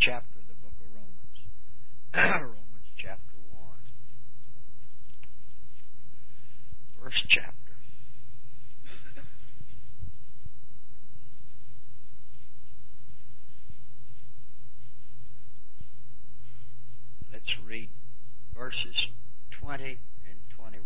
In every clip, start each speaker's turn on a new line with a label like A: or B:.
A: chapter of the book of Romans. Romans chapter 1. First chapter. Let's read verses 20 and 21.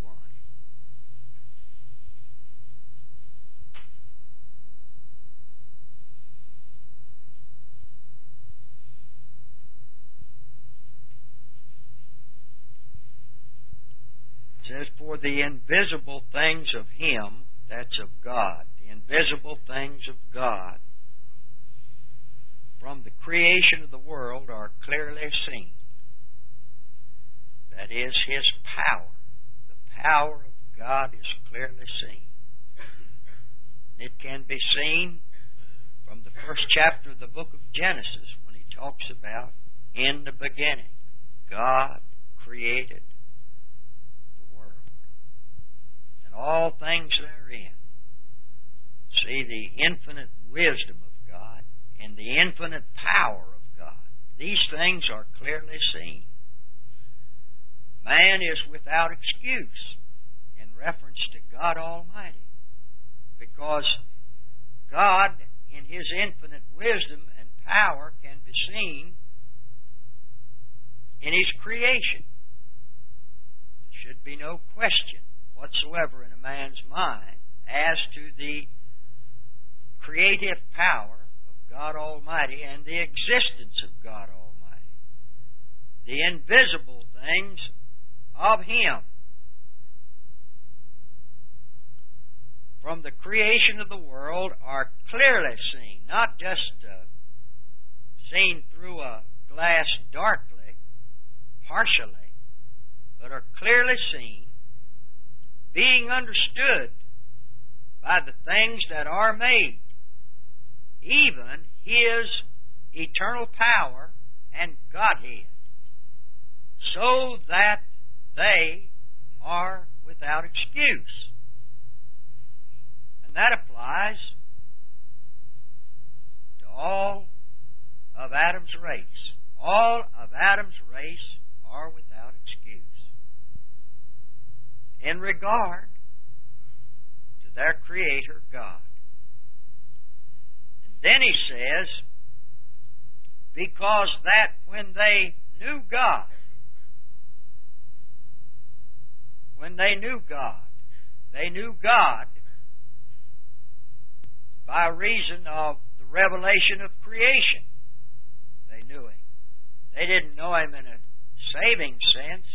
A: It says, "For the invisible things of Him," that's of God, the invisible things of God, from the creation of the world are clearly seen. That is, His power. The power of God is clearly seen. And it can be seen from the first chapter of the book of Genesis when He talks about, in the beginning, God created all things therein. See the infinite wisdom of God and the infinite power of God. These things are clearly seen. Man is without excuse in reference to God Almighty, because God, in His infinite wisdom and power, can be seen in His creation. There should be no question whatsoever in a man's mind as to the creative power of God Almighty and the existence of God Almighty. The invisible things of Him, from the creation of the world, are clearly seen, not just seen through a glass darkly, partially, but are clearly seen, being understood by the things that are made, even His eternal power and Godhead, so that they are without excuse. And that applies to all of Adam's race. All of Adam's race are without excuse in regard to their Creator God. And then he says, because that when they knew God, they knew God by reason of the revelation of creation. They knew Him. They didn't know Him in a saving sense,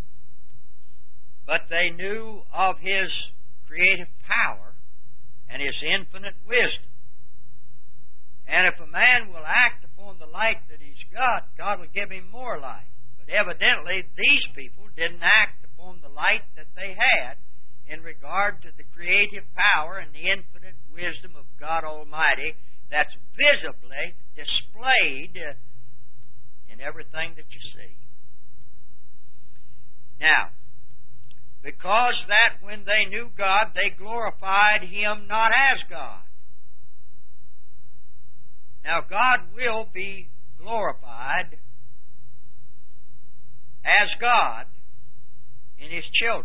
A: but they knew of His creative power and His infinite wisdom. And if a man will act upon the light that he's got, God will give him more light. But evidently, these people didn't act upon the light that they had in regard to the creative power and the infinite wisdom of God Almighty that's visibly displayed in everything that you see. Now, because that when they knew God, they glorified Him not as God. Now, God will be glorified as God in His children.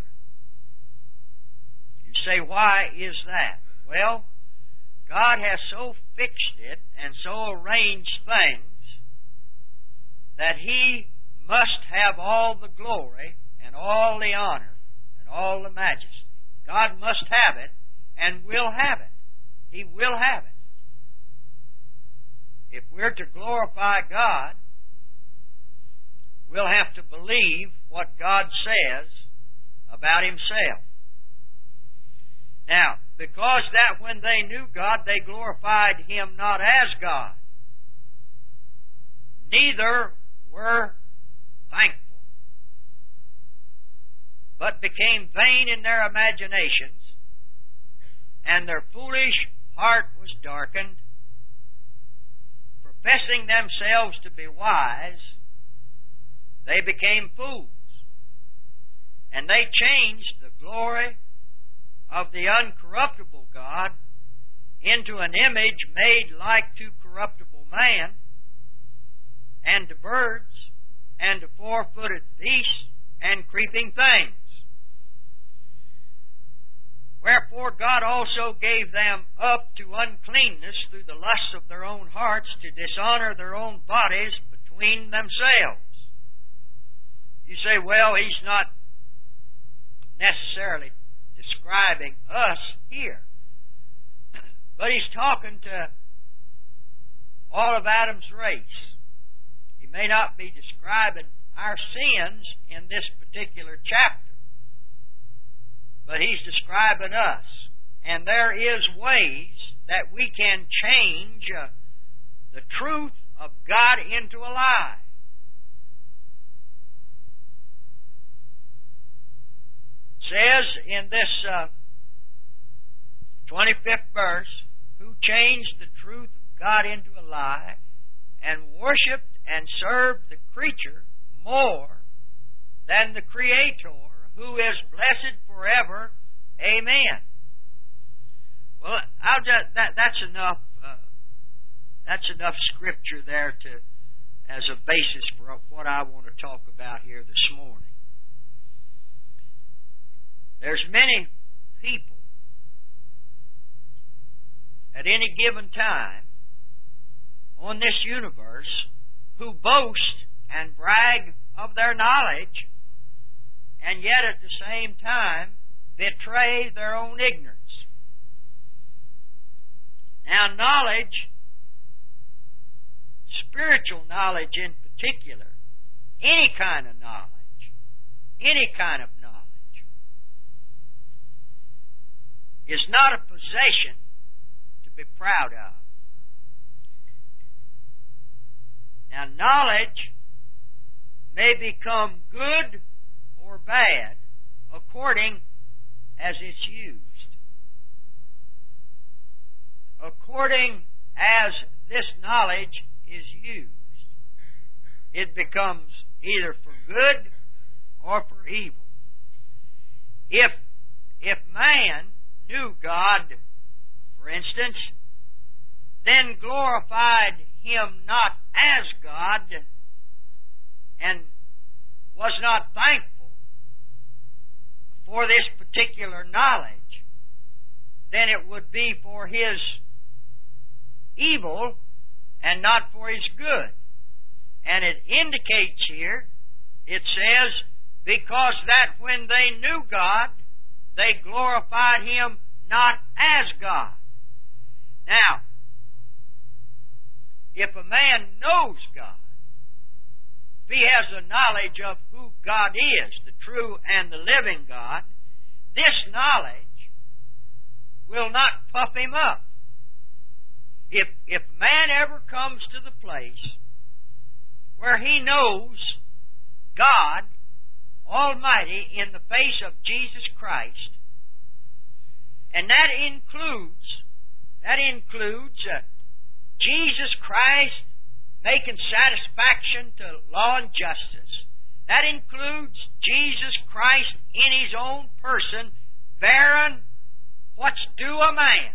A: You say, why is that? Well, God has so fixed it and so arranged things that He must have all the glory and all the honor and all the majesty. God must have it and will have it. He will have it. If we're to glorify God, we'll have to believe what God says about Himself. Now, because that when they knew God, they glorified Him not as God, neither were thankful, but became vain in their imaginations, and their foolish heart was darkened. Professing themselves to be wise, they became fools, and they changed the glory of the uncorruptible God into an image made like to corruptible man, and to birds, and to four-footed beasts, and creeping things. Wherefore God also gave them up to uncleanness through the lusts of their own hearts, to dishonor their own bodies between themselves. You say, well, he's not necessarily describing us here, but he's talking to all of Adam's race. He may not be describing our sins in this particular chapter, but he's describing us. And there is ways that we can change the truth of God into a lie. It says in this 25th verse, who changed the truth of God into a lie and worshipped and served the creature more than the Creator, who is blessed forever. Amen. Well, that's enough. That's enough scripture there as a basis for what I want to talk about here this morning. There's many people at any given time on this universe who boast and brag of their knowledge, and yet at the same time betray their own ignorance. Now, knowledge, spiritual knowledge in particular, any kind of knowledge, is not a possession to be proud of. Now, knowledge may become good or bad according as it's used. According as this knowledge is used, it becomes either for good or for evil. If man knew God, for instance, then glorified Him not as God and was not thankful for this particular knowledge, then it would be for his evil and not for his good. And it indicates here, it says, because that when they knew God, they glorified Him not as God. Now, if a man knows God, if he has a knowledge of who God is, the true and the living God, this knowledge will not puff him up. If man ever comes to the place where he knows God Almighty in the face of Jesus Christ, and that includes Jesus Christ making satisfaction to law and justice. That includes Jesus Christ in His own person, bearing what's due a man,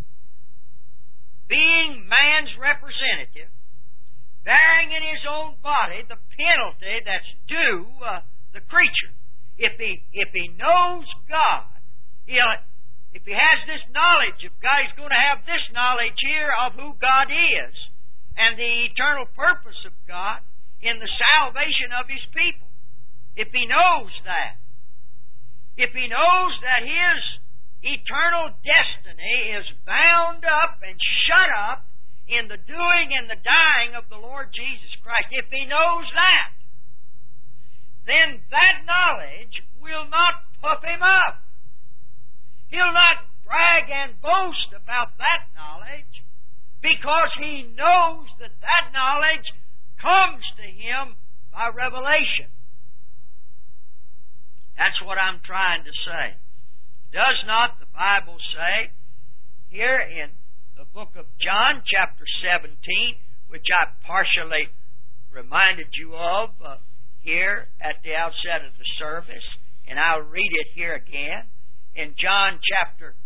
A: being man's representative, bearing in His own body the penalty that's due the creature. If he knows God, if he has this knowledge of God, he's going to have this knowledge here of who God is and the eternal purpose of God in the salvation of His people. If he knows that, if he knows that his eternal destiny is bound up and shut up in the doing and the dying of the Lord Jesus Christ, if he knows that, then that knowledge will not puff him up. He'll not brag and boast about that knowledge because he knows that that knowledge comes to him by revelation. That's what I'm trying to say. Does not the Bible say here in the book of John, chapter 17, which I partially reminded you of here at the outset of the service, and I'll read it here again. In John chapter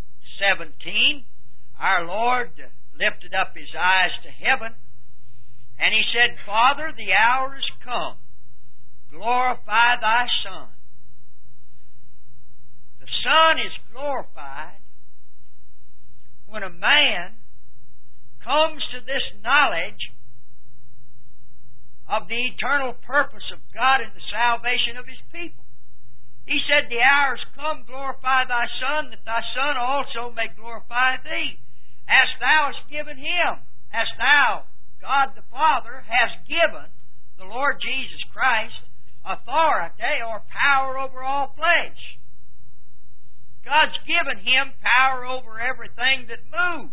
A: 17, our Lord lifted up His eyes to heaven And he said, Father, the hour is come. Glorify thy Son. The Son is glorified when a man comes to this knowledge of the eternal purpose of God in the salvation of His people. He said, the hour is come, glorify thy Son, that thy Son also may glorify thee. As thou hast given Him, as thou, God the Father, hast given the Lord Jesus Christ authority or power over all flesh. God's given Him power over everything that moves.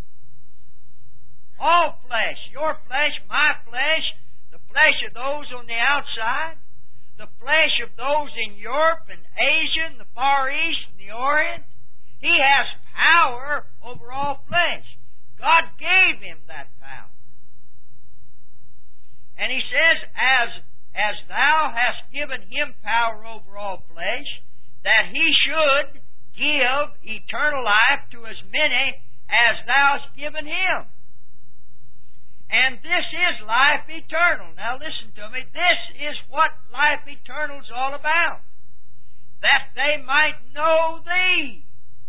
A: All flesh, your flesh, my flesh, the flesh of those on the outside, the flesh of those in Europe and Asia and the Far East and the Orient. He has power over all flesh. God gave Him that power. And He says, as thou hast given Him power over all flesh, that He should give eternal life to as many as thou hast given Him. And this is life eternal. Now listen to me. This is what life eternal is all about. That they might know Thee.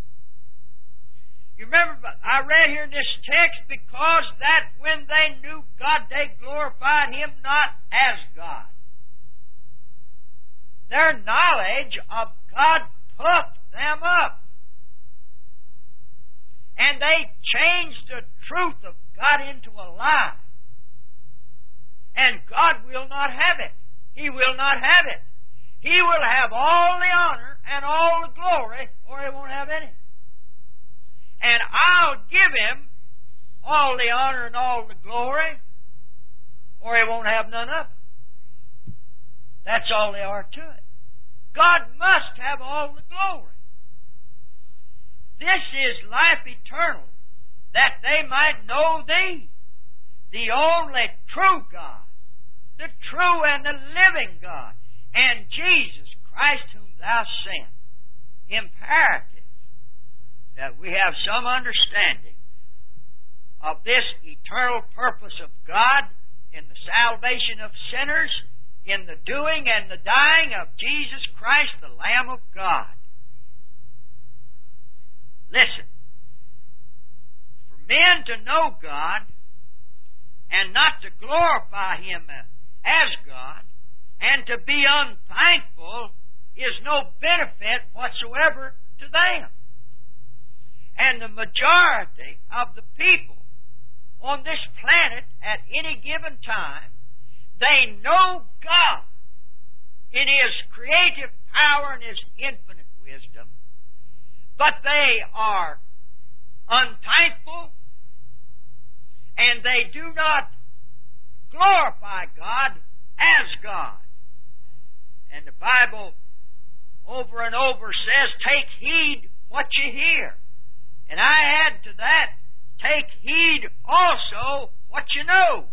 A: You remember, I read here in this text, because that when they knew God, they glorified Him not as God. Their knowledge of God puffed them up. And they changed the truth of God into a lie. And God will not have it. He will not have it. He will have all the honor and all the glory, or He won't have any. And I'll give Him all the honor and all the glory, or He won't have none of it. That's all there are to it. God must have all the glory. This is life eternal, that they might know Thee, the only true God, the true and the living God, and Jesus Christ whom Thou sent. Imperative that we have some understanding of this eternal purpose of God in the salvation of sinners, in the doing and the dying of Jesus Christ, the Lamb of God. Listen, for men to know God and not to glorify Him as God and to be unthankful is no benefit whatsoever to them. And the majority of the people on this planet at any given time, they know God in His creative power and His infinite wisdom, but they are unthankful and they do not glorify God as God. And the Bible over and over says, take heed what you hear. And I add to that, take heed also what you know.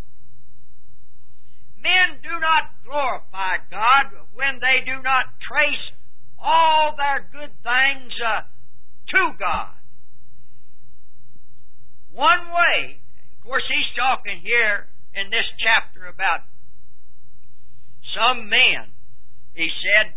A: Men do not glorify God when they do not trace all their good things to God. One way, of course He's talking here in this chapter about some men, He said,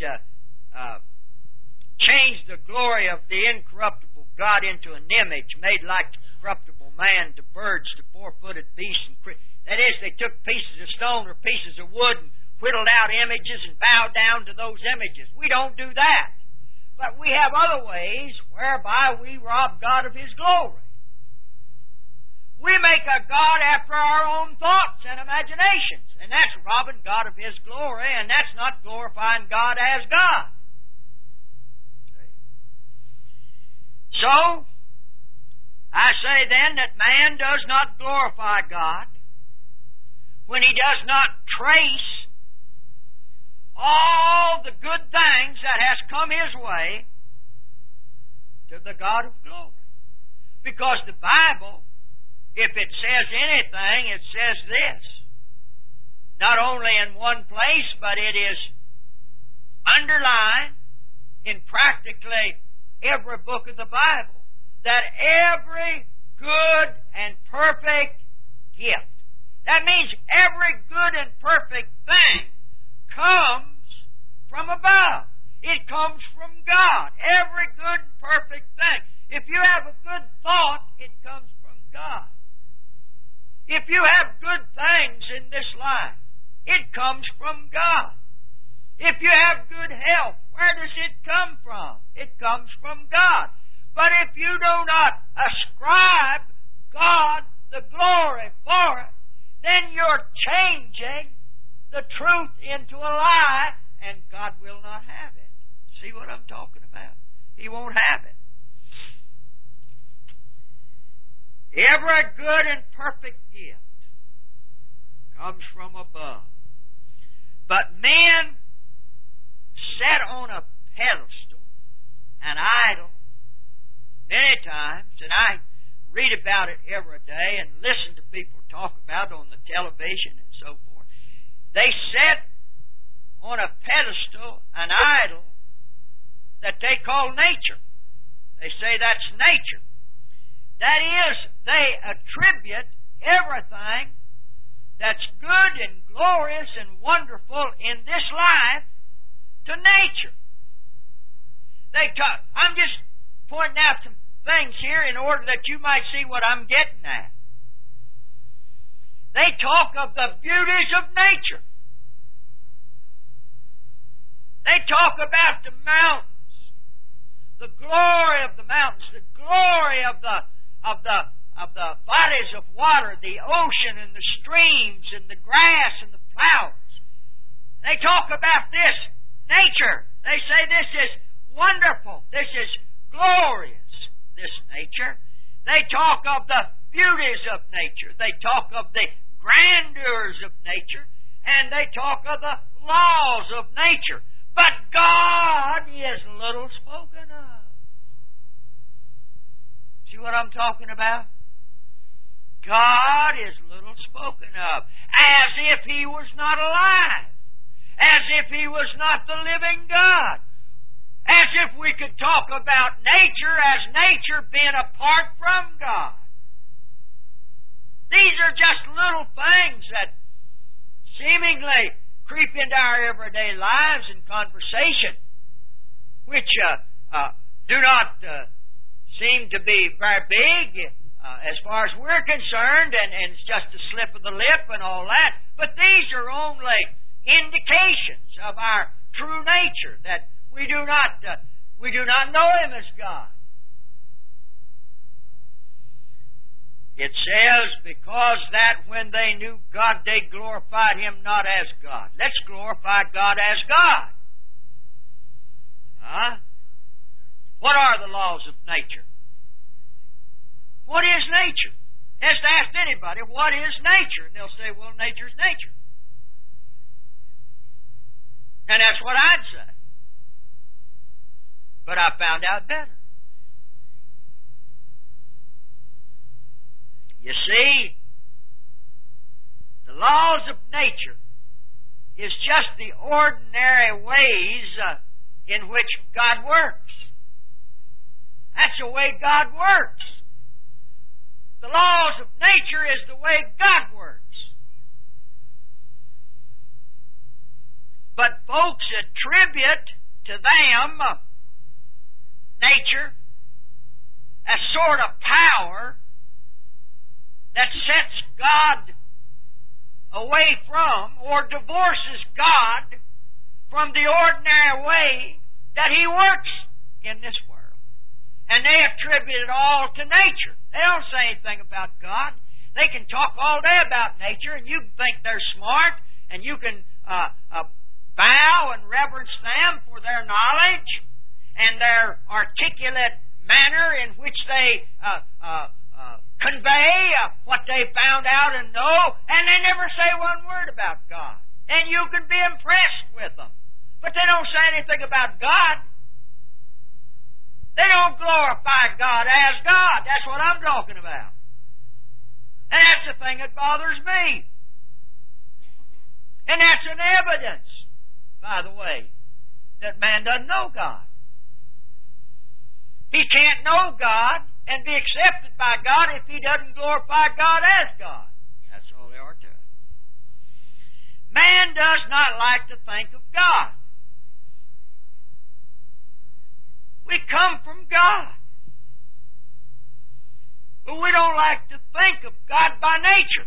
A: change the glory of the incorruptible God into an image made like the corruptible man, to birds, to four-footed beasts. That is, they took pieces of stone or pieces of wood and whittled out images and bowed down to those images. We don't do that. But we have other ways whereby we rob God of His glory. We make a God after our own thoughts and imaginations, and that's robbing God of His glory, and that's not glorifying God as God. So, I say then that man does not glorify God when he does not trace all the good things that has come his way to the God of glory. Because the Bible, if it says anything, it says this. Not only in one place, but it is underlined in practically every book of the Bible, that every good and perfect gift That means every good and perfect thing comes from above. It comes from God. Every good and perfect thing. If you have a good thought, it comes from God. If you have good things in this life, it comes from God. If you have good health, where does it come from? It comes from God. But if you do not ascribe God the glory for it, then you're changing the truth into a lie, and God will not have it. See what I'm talking about? He won't have it. Every good and perfect gift comes from above. But men set on a pedestal, an idol, many times, and I read about it every day and listen to people talk about it on the television and so forth. They set on a pedestal an idol that they call nature. They say that's nature. That is, they attribute everything that's good and glorious and wonderful in this life to nature. I'm just pointing out some things here in order that you might see what I'm getting at. They talk of the beauties of nature. They talk about the mountains, the glory of the mountains, the glory of the bodies of water, the ocean and the streams and the grass and the flowers. They talk about this nature. They say this is wonderful. This is glorious, this nature. They talk of the beauties of nature. They talk of the grandeurs of nature. And they talk of the laws of nature. But God is little spoken of. See what I'm talking about? God is little spoken of. As if He was not alive. As if He was not the living God. As if we could talk about nature as nature being apart from God. These are just little things that seemingly creep into our everyday lives and conversation, which do not seem to be very big as far as we're concerned, and it's just a slip of the lip and all that. But these are only indications of our true nature, that we do not know Him as God. It says, because that when they knew God, they glorified Him not as God. Let's glorify God as God. What are the laws of nature? What is nature? Just ask anybody, what is nature? And they'll say, well, nature's nature. And that's what I'd say. But I found out better. You see, the laws of nature is just the ordinary ways in which God works. That's the way God works. The laws of nature is the way God works. But folks attribute to them nature a sort of power that sets God away from or divorces God from the ordinary way that He works in this world. And they attribute it all to nature. They don't say anything about God. They can talk all day about nature, and you can think they're smart, and you can bow and reverence them for their knowledge and their articulate manner in which they convey what they found out and know, and they never say one word about God. And you can be impressed with them. But they don't say anything about God. They don't glorify God as God. That's what I'm talking about. And that's the thing that bothers me. And that's an evidence, by the way, that man doesn't know God. He can't know God and be accepted by God if he doesn't glorify God as God. That's all there are to it. does not like to think of God. We come from God. But we don't like to think of God by nature.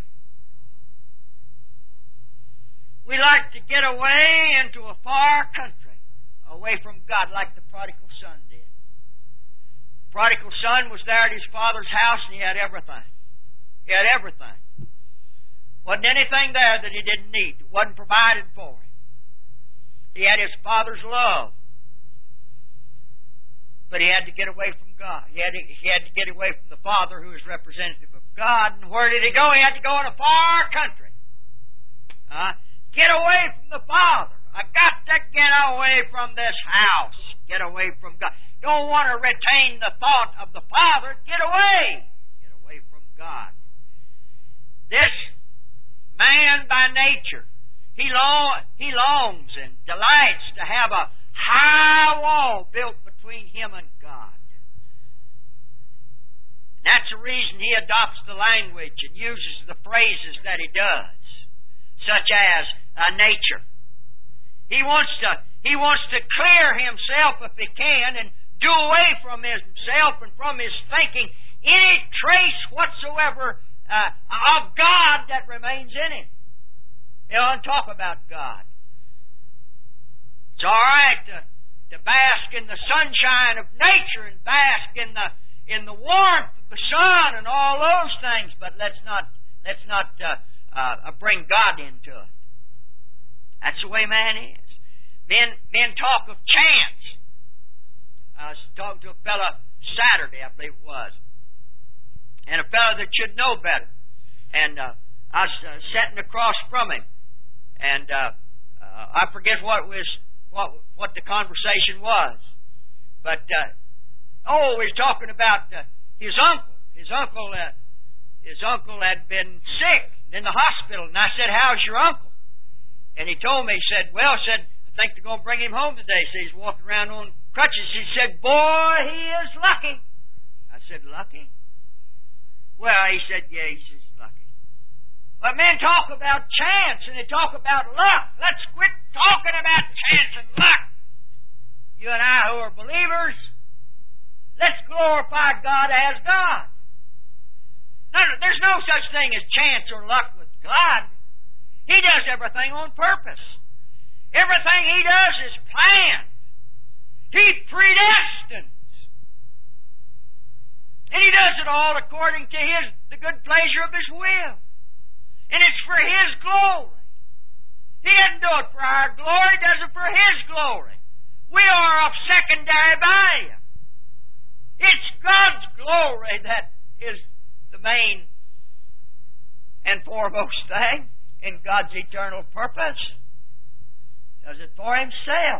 A: We like to get away into a far country, away from God, like the prodigal son did. The prodigal son was there at his father's house, and he had everything. He had everything. Wasn't anything there that he didn't need. It wasn't provided for him. He had his father's love. But he had to get away from God. He had to get away from the Father, who is representative of God. And where did he go? He had to go in a far country. Get away from the Father. I got to get away from this house. Get away from God. Don't want to retain the thought of the Father. Get away. Get away from God. This man by nature, he longs and delights to have a high wall built between him and God. And that's the reason he adopts the language and uses the phrases that he does, such as nature. He wants to clear himself, if he can, and do away from himself and from his thinking any trace whatsoever of God that remains in him. He doesn't talk about God. It's all right to bask in the sunshine of nature and bask in the warmth of the sun and all those things, but let's not bring God into it. That's the way man is. Men talk of chance. I was talking to a fellow Saturday, I believe it was, and a fellow that should know better. And I was sitting across from him, and I forget what the conversation was, but we were talking about his uncle. His uncle had been sick in the hospital, and I said, "How's your uncle?" And he told me, he said, "I think they're going to bring him home today." So he's walking around on crutches. He said, "Boy, he is lucky." I said, "Lucky?" Well, he said, "Yeah, he's just lucky." But men talk about chance and they talk about luck. Let's quit talking about chance and luck. You and I who are believers, let's glorify God as God. No, there's no such thing as chance or luck with God. He does everything on purpose. Everything He does is planned. He predestines. And He does it all according to the good pleasure of His will. And it's for His glory. He doesn't do it for our glory, He does it for His glory. We are of secondary value. It's God's glory that is the main and foremost thing in God's eternal purpose. Does it for Himself.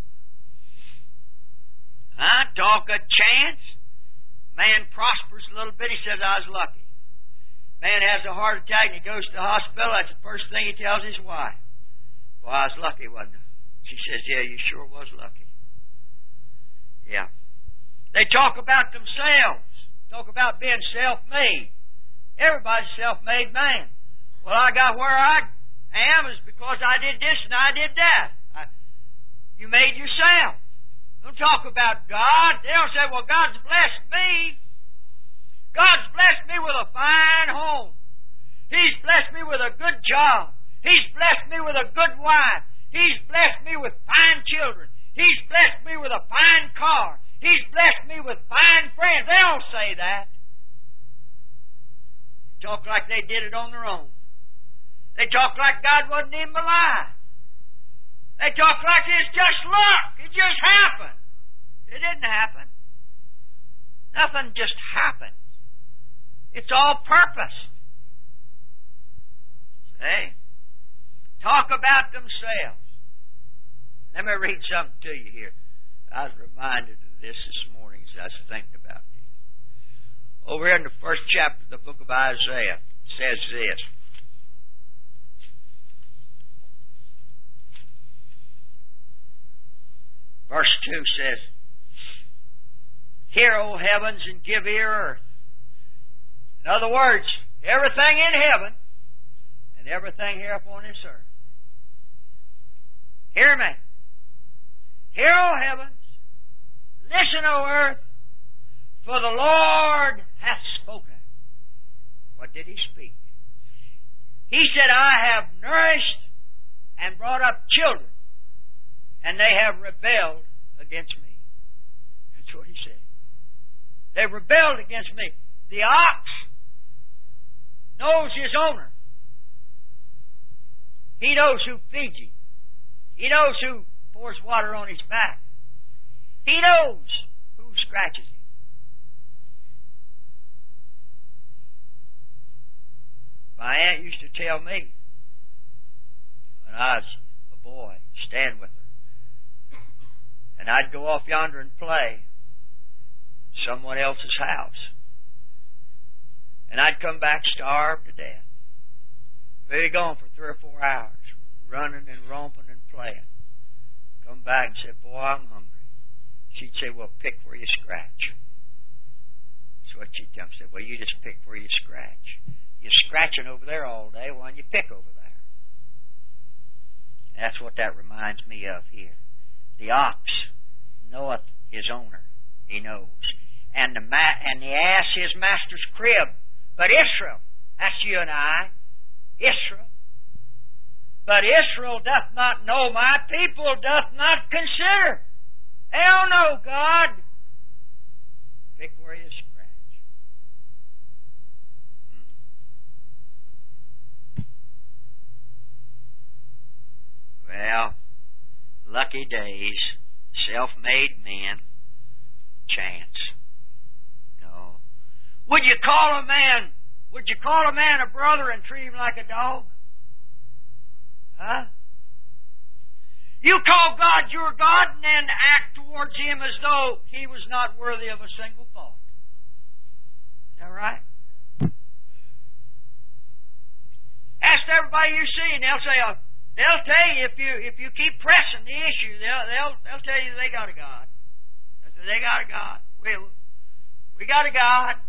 A: Talk of chance. Man prospers a little bit, he says, "I was lucky." Man has a heart attack and he goes to the hospital. That's the first thing he tells his wife. "Boy, I was lucky, wasn't I?" She says, "Yeah, you sure was lucky." Yeah. They talk about themselves. Talk about being self-made. Everybody's a self-made man. "Well, I got where I am is because I did this and I did that." You made yourself. Don't talk about God. They'll say, "Well, God's blessed me. God's blessed me with a fine home. He's blessed me with a good job. He's blessed me with a good wife. He's blessed me with fine children. He's blessed me with a fine car. He's blessed me with fine friends." They don't say that. They talk like they did it on their own. They talk like God wasn't even alive. They talk like it's just luck. It just happened. It didn't happen. Nothing just happened. It's all purposed. See? Talk about themselves. Let me read something to you here. I was reminded of this morning as I was thinking about it. Over here in the first chapter of the book of Isaiah, it says this. Verse 2 says, "Hear, O heavens, and give ear, earth." In other words, everything in heaven and everything here upon this earth. me. Hear, O heavens, listen, O earth, for the Lord hath spoken. What did He speak? He said, I have nourished and brought up children, and they have rebelled against me. That's what He said. They've rebelled against me. The ox knows his owner. He knows who feeds him. He knows who pours water on his back. He knows who scratches him. My aunt used to tell me when I was a boy, stand with her, and I'd go off yonder and play in someone else's house, and I'd come back starved to death. We'd be gone for 3 or 4 hours, running and romping and playing. Come back and say, boy, I'm hungry. She'd say, well, pick where you scratch. That's what she'd tell me. Say, well, you just pick where you scratch. You're scratching over there all day, why don't you pick over there? And that's what that reminds me of here. The ox knoweth his owner. He knows. And the ass his master's crib. But Israel, that's you and I, Israel. But Israel doth not know, my people doth not consider. They don't know God. Pick where you scratch. Well, lucky days, self-made men, chance. No. Would you call a man a brother and treat him like a dog? Huh? You call God your God and then act towards Him as though He was not worthy of a single thought. Is that right? Ask everybody you see and they'll say, they'll tell you if you keep pressing the issue, they'll tell you they got a God. They got a God. We got a God.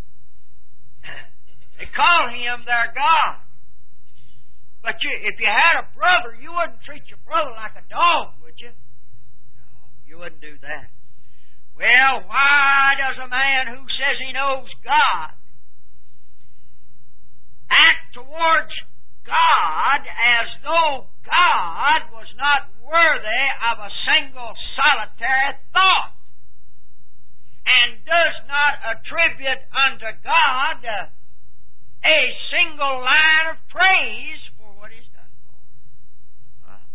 A: They call Him their God. But if you had a brother, you wouldn't treat your brother like a dog, would you? No, you wouldn't do that. Well, why does a man who says he knows God act towards God as though God was not worthy of a single solitary thought, and does not attribute unto God a single line of praise for what He's done for him?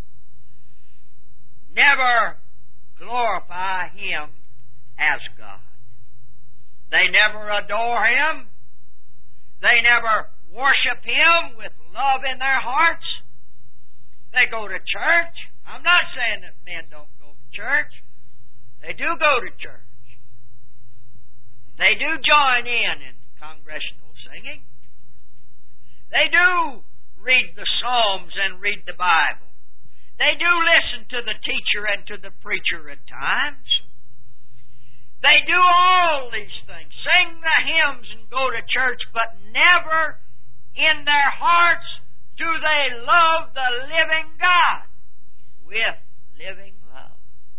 A: Never glorify Him as God. They never adore Him. They never worship Him with love in their hearts. They go to church. I'm not saying that men don't go to church. They do go to church. They do join in congregational singing. They do read the Psalms and read the Bible. They do listen to the teacher and to the preacher at times. They do all these things, sing the hymns and go to church, but never in their hearts do they love the living God with living love.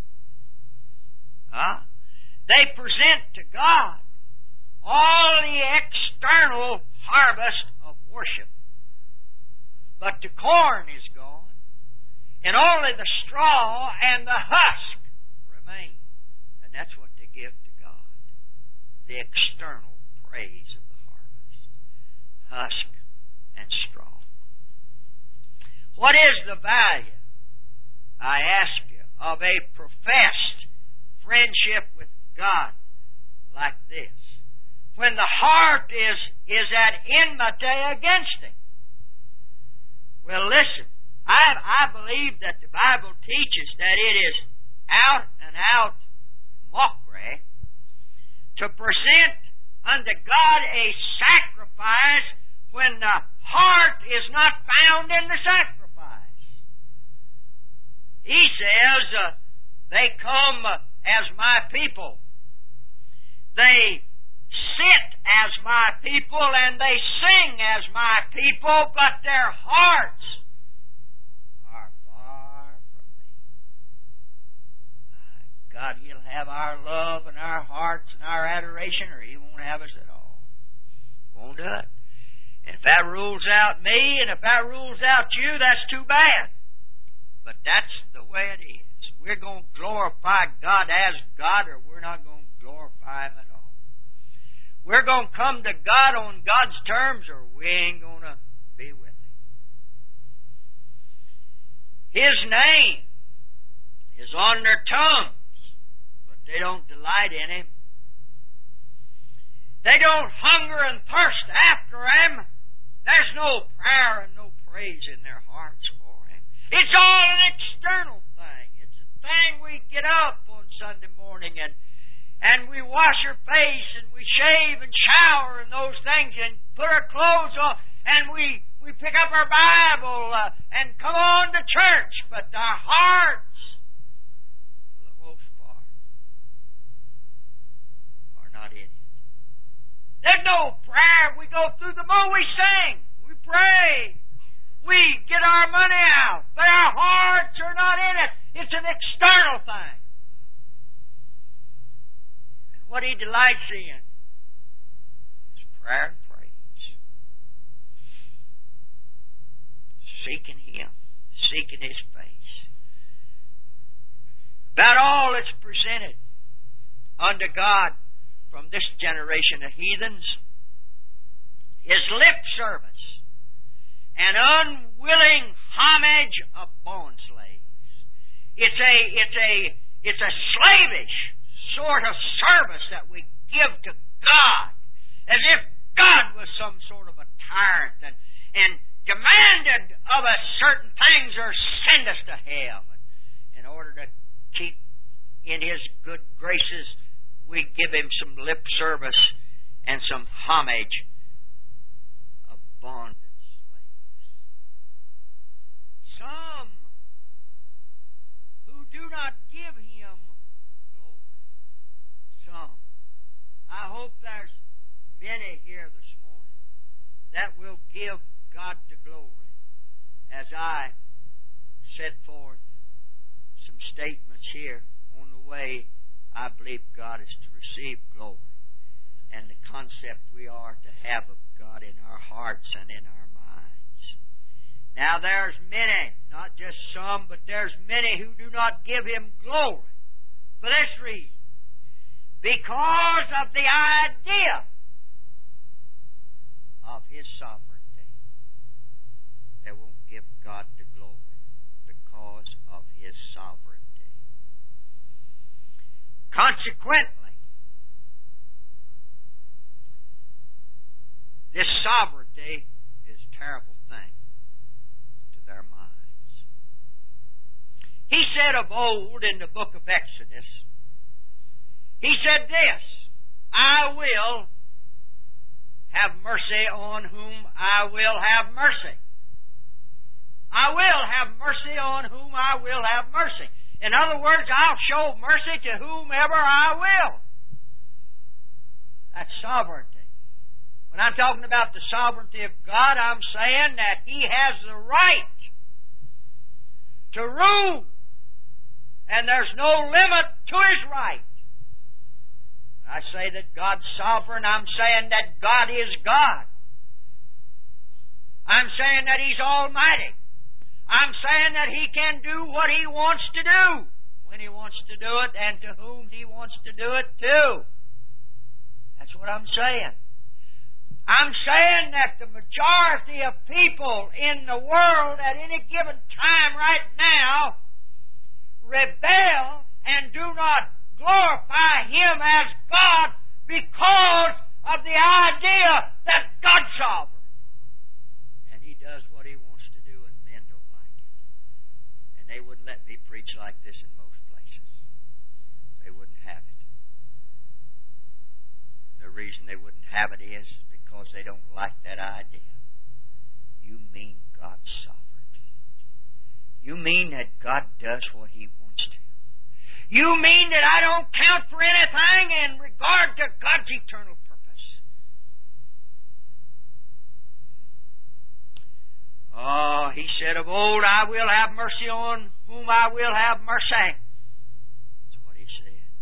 A: They present to God all the external harvest of worship. But the corn is gone, and only the straw and the husk remain. And that's what they give to God. The external praise of the harvest. Husk and straw. What is the value, I ask you, of a professed friendship with God like this, when the heart is at enmity against Him? Well, listen, I believe that the Bible teaches that it is out and out mockery to present unto God a sacrifice when the heart is not found in the sacrifice. He says, they come as my people. They sit as my people and they sing as my people, but their hearts are far from me. God, He'll have our love and our hearts and our adoration, or He won't have us at all. Won't do it. And if that rules out me, and if that rules out you, that's too bad. But that's the way it is. We're going to glorify God as God, or we're not going to glorify Him at all. We're going to come to God on God's terms, or we ain't going to be with Him. His name is on their tongues, but they don't delight in Him. They don't hunger and thirst after Him. There's no prayer and no praise in their hearts for Him. It's all an external thing. It's a thing we get up on Sunday morning and we wash our face and we shave and shower and those things and put our clothes on and we pick up our Bible and come on to church, but our hearts, for the most part, are not in it. There's no prayer. We go through the more we sing. We pray. We get our money out. But our hearts are not in it. It's an external thing. And what He delights in is prayer and praise. Seeking Him. Seeking His face. About all that's presented unto God from this generation of heathens is lip service and unwilling homage of bond slaves. It's a slavish sort of service that we give to God, as if God was some sort of a tyrant and demanded of us certain things or send us to hell. In order to keep in His good graces, we give Him some lip service and some homage of bonded slaves. Some who do not give Him glory. Some. I hope there's many here this morning that will give God the glory as I set forth some statements here on the way I believe God is to receive glory and the concept we are to have of God in our hearts and in our minds. Now there's many, not just some, but there's many who do not give Him glory for this reason. Because of the idea of His sovereignty. They won't give God the glory because of His sovereignty. Consequently, this sovereignty is a terrible thing to their minds. He said of old in the book of Exodus, He said this, I will have mercy on whom I will have mercy. I will have mercy on whom I will have mercy. In other words, I'll show mercy to whomever I will. That's sovereignty. When I'm talking about the sovereignty of God, I'm saying that He has the right to rule. And there's no limit to His right. When I say that God's sovereign, I'm saying that God is God. I'm saying that He's almighty. I'm saying that He can do what He wants to do, when He wants to do it, and to whom He wants to do it to. That's what I'm saying. I'm saying that the majority of people in the world at any given time right now rebel and do not glorify Him as God because of the idea that God's sovereign. And He does what He wants to do, and men don't like it. And they wouldn't let me preach like this in most places. They wouldn't have it. The reason they wouldn't have it is because they don't like that idea. You mean God's sovereign. You mean that God does what He wants to. You mean that I don't count for anything in regard to God's eternal purpose. Oh, He said of old, I will have mercy on whom I will have mercy. That's what He said.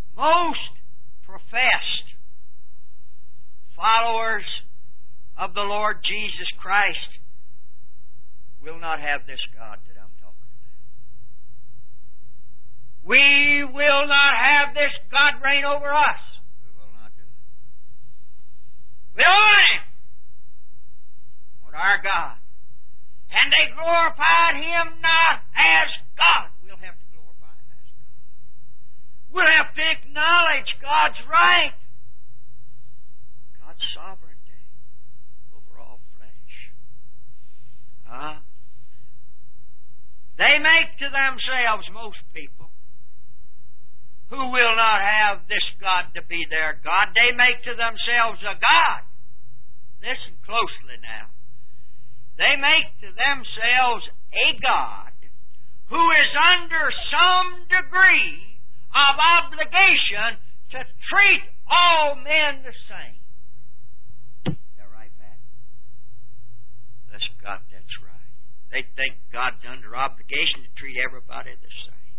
A: most professed followers of the Lord Jesus Christ will not have this God that I'm talking about. We will not have this God reign over us. We will not do it. We want Him. Want our God. And they glorified Him not as God. We'll have to glorify Him as God. We'll have to acknowledge God's right. God's sovereignty over all flesh. They make to themselves, most people, who will not have this God to be their God, they make to themselves a God. Listen closely now. They make to themselves a God who is under some degree of obligation to treat all men the same. Is that right, Pat? That's God, that's right. They think God's under obligation to treat everybody the same.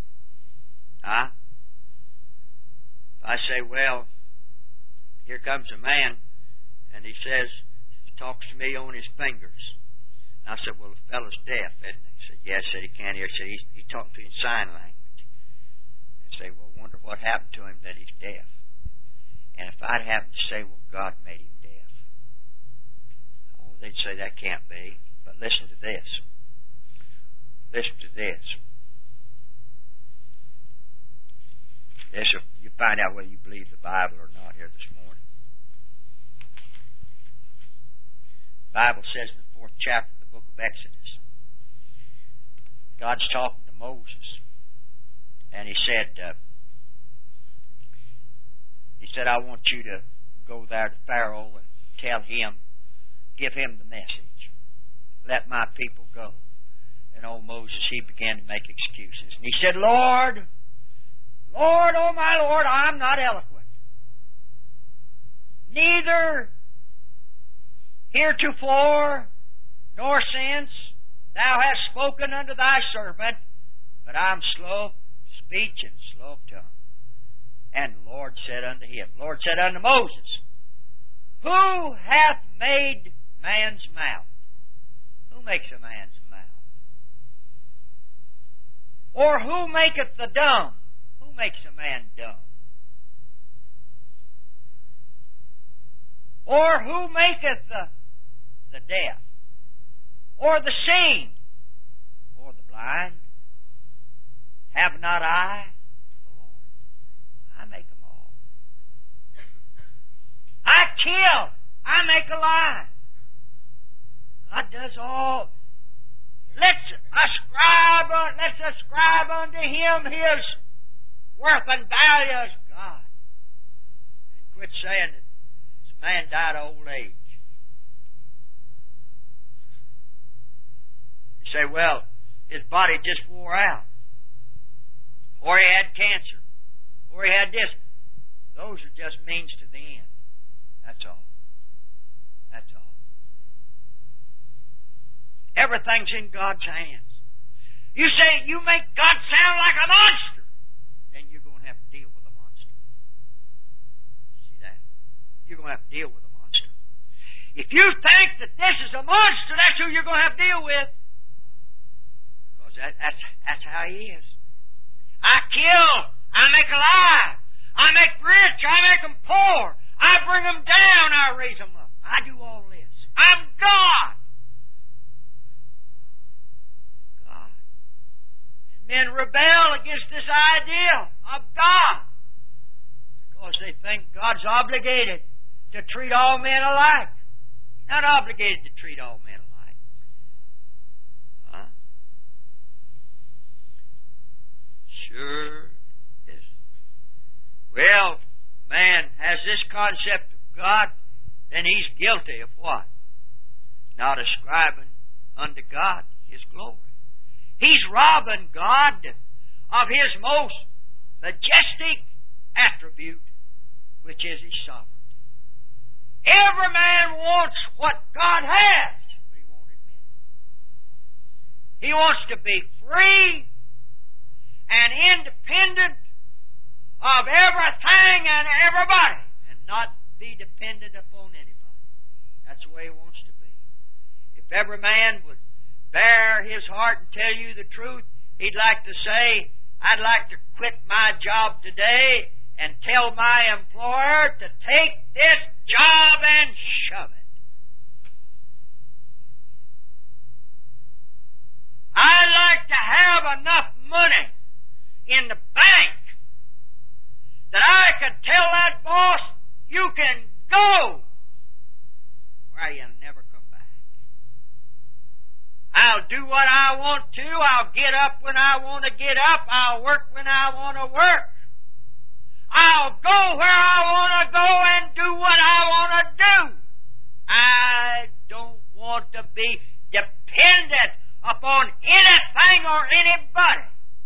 A: If I say, well, here comes a man, and he talks to me on his fingers. And I said, well, the fellow's deaf, isn't he? He said, yes. I said, he can't hear. I said, he's talking to you in sign language. I say, well, wonder what happened to him that he's deaf. And if I'd happen to say, well, God made him deaf. Oh, they'd say that can't be. But listen to this. Listen to this. You find out whether you believe the Bible or not here this morning. The Bible says in the 4th chapter of the book of Exodus, God's talking to Moses, and He said, I want you to go there to Pharaoh and tell him, give him the message. Let my people go. And old Moses, he began to make excuses. And he said, Lord, oh my Lord, I'm not eloquent. Neither heretofore nor since thou hast spoken unto thy servant, but I'm slow of speech and slow of tongue. And the Lord said unto Moses, who hath made man's mouth? Who makes a man's mouth? Or who maketh the dumb? Who makes a man dumb? Or who maketh the deaf? Or the seeing? Or the blind? Have not I, the Lord? I make them all. I kill. I make alive. God does all. Let's ascribe unto Him His worth and value as God. And quit saying that this man died of old age. You say, well, his body just wore out. Or he had cancer. Or he had this. Those are just means to the end. That's all. That's all. Everything's in God's hands. You say you make God sound like a monster, then you're going to have to deal with a monster. See that? You're going to have to deal with a monster. If you think that this is a monster, that's who you're going to have to deal with. Because that's how He is. I kill. I make alive. I make rich. I make them poor. I bring them down. I raise them up. I do all this. I'm God. Men rebel against this idea of God because they think God's obligated to treat all men alike. He's not obligated to treat all men alike. Sure is. Well, man has this concept of God, then he's guilty of what? Not ascribing unto God His glory. He's robbing God of His most majestic attribute, which is His sovereignty. Every man wants what God has, but he won't admit it. He wants to be free and independent of everything and everybody and not be dependent upon anybody. That's the way He wants to be. If every man would bare his heart and tell you the truth, he'd like to say, I'd like to quit my job today and tell my employer to take this job and shove it. I'd like to have enough money in the bank that I could tell that boss, you can go where you'll never come back. I'll do what I want to. I'll get up when I want to get up. I'll work when I want to work. I'll go where I want to go and do what I want to do. I don't want to be dependent upon anything or anybody.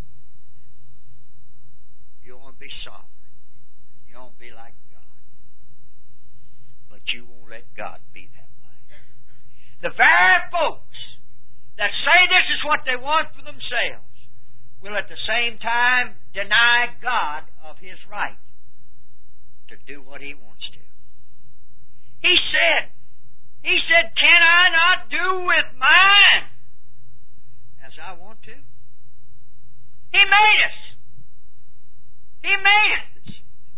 A: You want to be sovereign. You want to be like God. But you won't let God be that way. The very folks that say this is what they want for themselves will at the same time deny God of His right to do what He wants to. He said, can I not do with mine as I want to? He made us. He made us.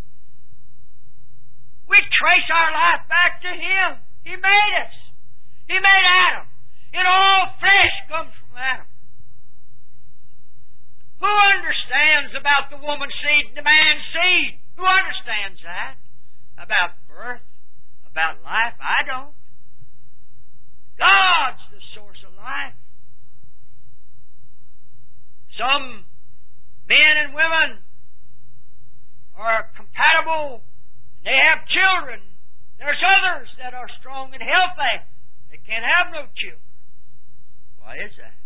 A: We trace our life back to Him. He made us. He made Adam. And all flesh comes from Adam. Who understands about the woman's seed and the man's seed? Who understands that? About birth? About life? I don't. God's the source of life. Some men and women are compatible and they have children. There's others that are strong and healthy. They can't have no children. Why is that?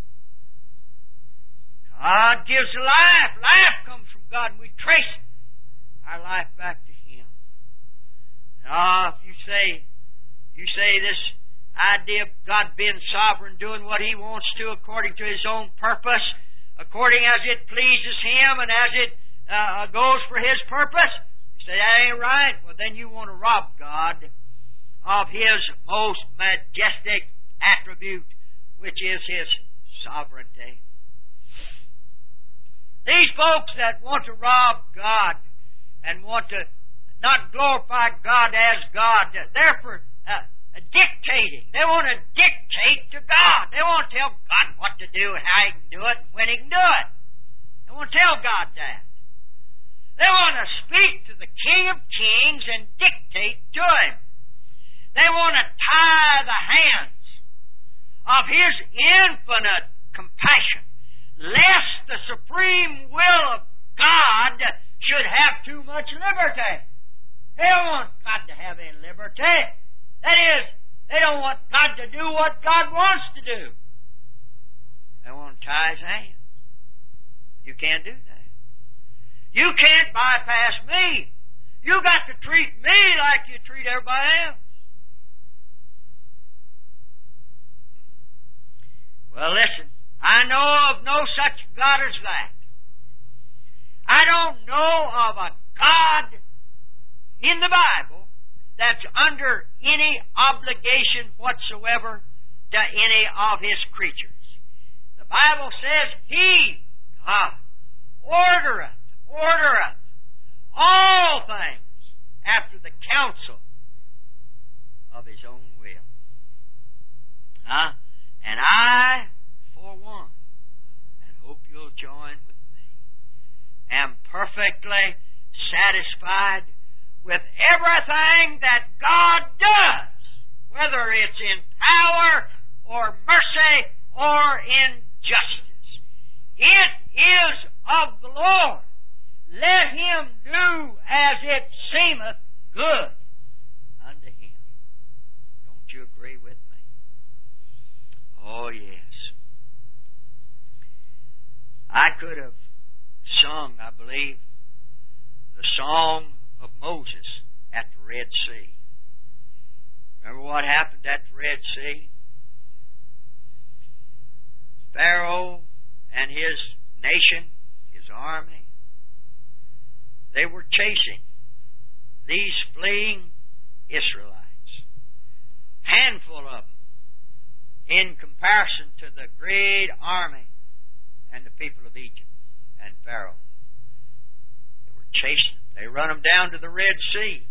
A: God gives life. Life comes from God, and we trace our life back to Him. Now, if you say this idea of God being sovereign, doing what He wants to according to His own purpose, according as it pleases Him and as it goes for His purpose, you say that ain't right. Well, then you want to rob God of His most majestic attribute, which is His sovereignty. These folks that want to rob God and want to not glorify God as God, they're for dictating. They want to dictate to God. They want to tell God what to do and how He can do it and when He can do it. They want to tell God that. They want to speak to the King of Kings and dictate to Him. They want to tie the hands of His infinite compassion, lest the supreme will of God should have too much liberty. They don't want God to have any liberty. That is, they don't want God to do what God wants to do. They want to tie His hands. You can't do that. You can't bypass me. You got to treat me like you treat everybody else. Well, listen, I know of no such God as that. I don't know of a God in the Bible that's under any obligation whatsoever to any of His creatures. The Bible says He, God, ordereth all things after the counsel of His own will. And I, for one, and hope you'll join with me, am perfectly satisfied with everything that God does, whether it's in power or mercy or in justice. It is of the Lord. Let Him do as it seemeth good unto Him. Don't you agree with me? Oh, yes. I could have sung, I believe, the song of Moses at the Red Sea. Remember what happened at the Red Sea? Pharaoh and his nation, his army, they were chasing these fleeing Israelites. Handful of them in comparison to the great army and the people of Egypt and Pharaoh. They were chasing them. They run them down to the Red Sea.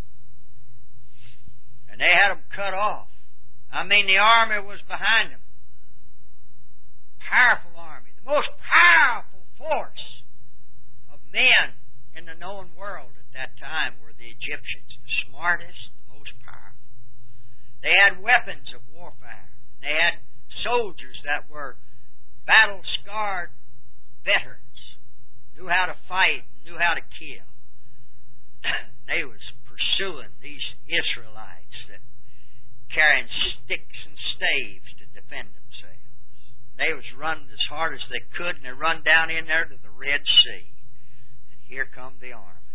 A: And they had them cut off. I mean, the army was behind them. Powerful army. The most powerful force of men in the known world at that time were the Egyptians. The smartest, the most powerful. They had weapons of warfare. They had soldiers that were battle-scarred veterans, knew how to fight, knew how to kill. They was pursuing these Israelites that carrying sticks and staves to defend themselves. They was running as hard as they could, and they run down in there to the Red Sea. And here come the army.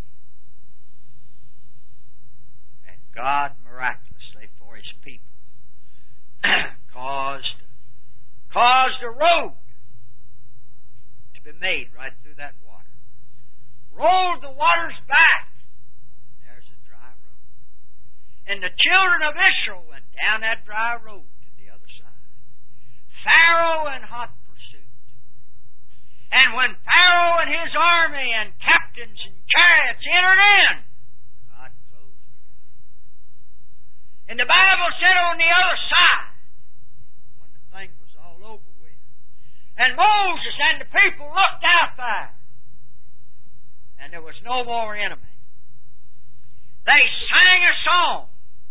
A: And God, miraculously for His people, caused a road to be made right through that water. Rolled the waters back. There's a dry road. And the children of Israel went down that dry road to the other side. Pharaoh in hot pursuit. And when Pharaoh and his army and captains and chariots entered in, God closed it. And the Bible said on the other side, when the thing was all over with, and Moses and the people looked out there, and there was no more enemy. They sang a song.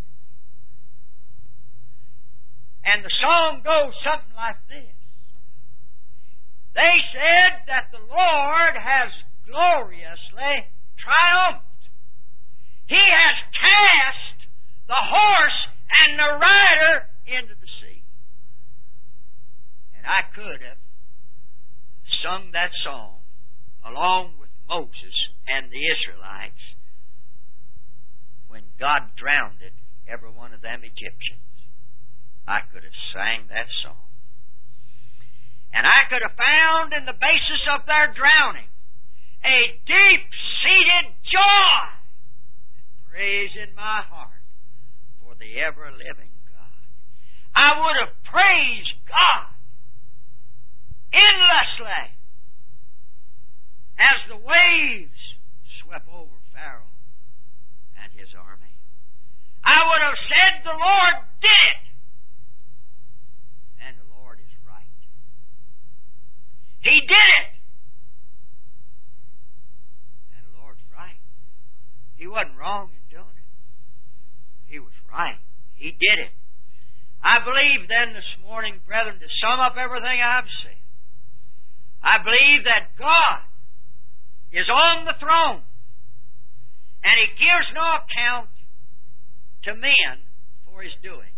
A: And the song goes something like this. They said that the Lord has gloriously triumphed. He has cast the horse and the rider into the sea. And I could have sung that song along with Moses and the Israelites when God drowned every one of them Egyptians. I could have sang that song. And I could have found in the basis of their drowning a deep-seated joy and praise in my heart for the ever-living God. I would have praised God endlessly as the waves swept over Pharaoh and his army. I would have said, the Lord did it. And the Lord is right. He did it. And the Lord's right. He wasn't wrong in doing it. He was right. He did it. I believe then this morning, brethren, to sum up everything I've said, I believe that God is on the throne, and He gives no account to men for His doings.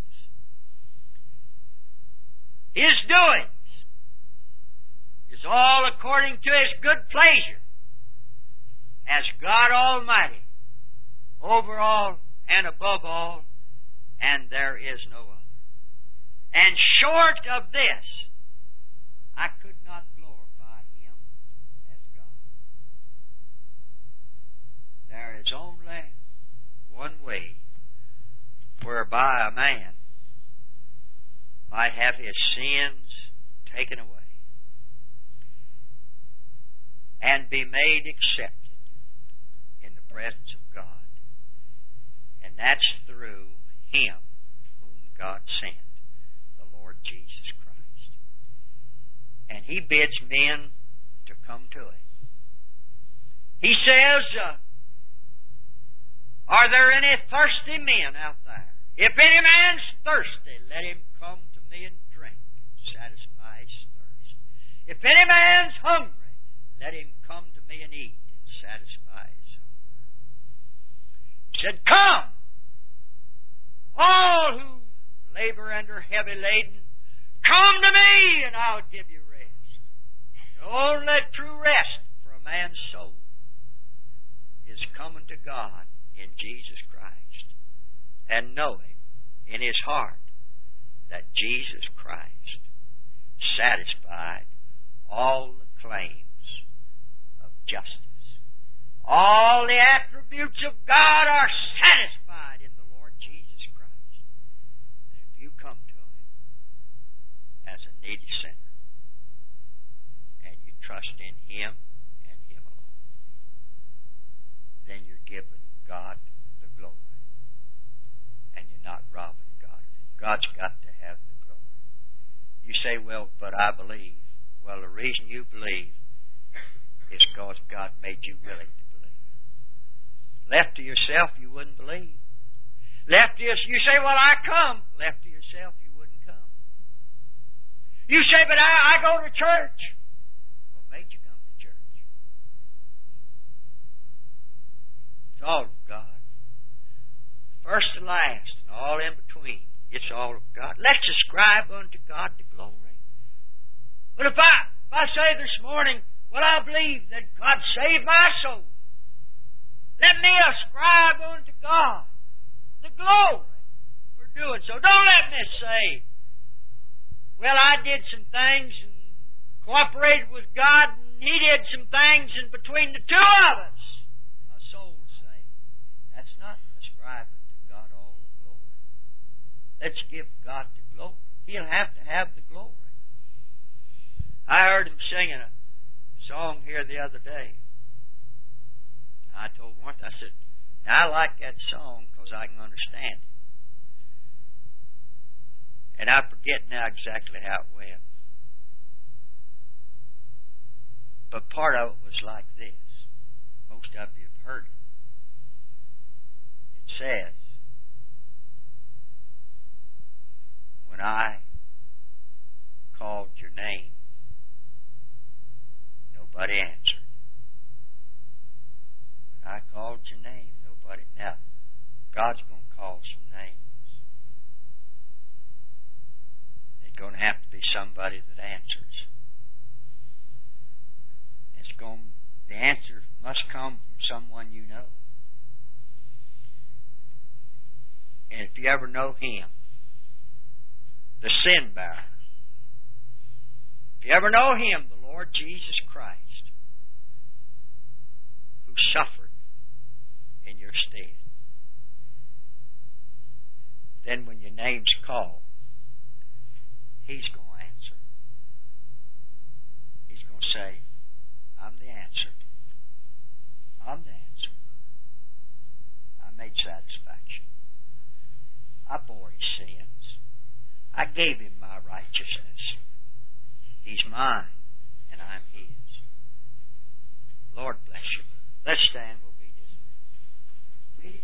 A: His doings is all according to His good pleasure as God Almighty, over all and above all, and there is no other. And short of this, I could not glorify Him as God. There is only one way whereby a man might have his sins taken away and be made accepted in the presence of God. And that's through Him whom God sent, the Lord Jesus Christ. And He bids men to come to Him. He says, are there any thirsty men out there? If any man's thirsty, let him come to me and drink, satisfy his thirst. If any man's hungry, let him come to me and eat, and satisfy his hunger. He said, come, all who labor and are heavy laden, come to me, and I'll give you rest. The only true rest for a man's soul is coming to God in Jesus Christ and knowing in his heart that Jesus Christ satisfied all the claims of justice, All the attributes of God are satisfied in the Lord Jesus Christ. And if you come to Him as a needy sinner and you trust in Him and Him alone, then you're giving God the glory. And you're not robbing God of it. God's got to have the glory. You say, well, but I believe. Well, the reason you believe is because God made you willing to believe. Left to yourself, you wouldn't believe. Left to you say, well, I come. Left to yourself, you wouldn't come. You say, but I go to church. What made you come to church? It's all of God. First to last, and all in between. It's all of God. Let's ascribe unto God the glory. But if I say this morning, well, I believe that God saved my soul, let me ascribe unto God the glory for doing so. Don't let me say, well, I did some things and cooperated with God, and He did some things, and between the two of us, my soul's saved. That's not ascribing to God all the glory. Let's give God the glory. He'll have to have the glory. I heard him singing a song here the other day. I told Martha, I said, I like that song because I can understand it. And I forget now exactly how it went. But part of it was like this. Most of you have heard it. It says, when I called your name, nobody answered. When I called your name, nobody. Now, God's going to call some names. There's going to have to be somebody that answers. The answer must come from someone you know. And if you ever know Him, the sin bearer, if you ever know Him, the Lord Jesus Christ, who suffered in your stead, then when your name's called, He's going to answer. He's going to say, I'm the answer. I'm the answer. I made satisfaction. I bore His sins. I gave Him my righteousness. He's mine, and I'm His. Lord bless you. Let's stand. We'll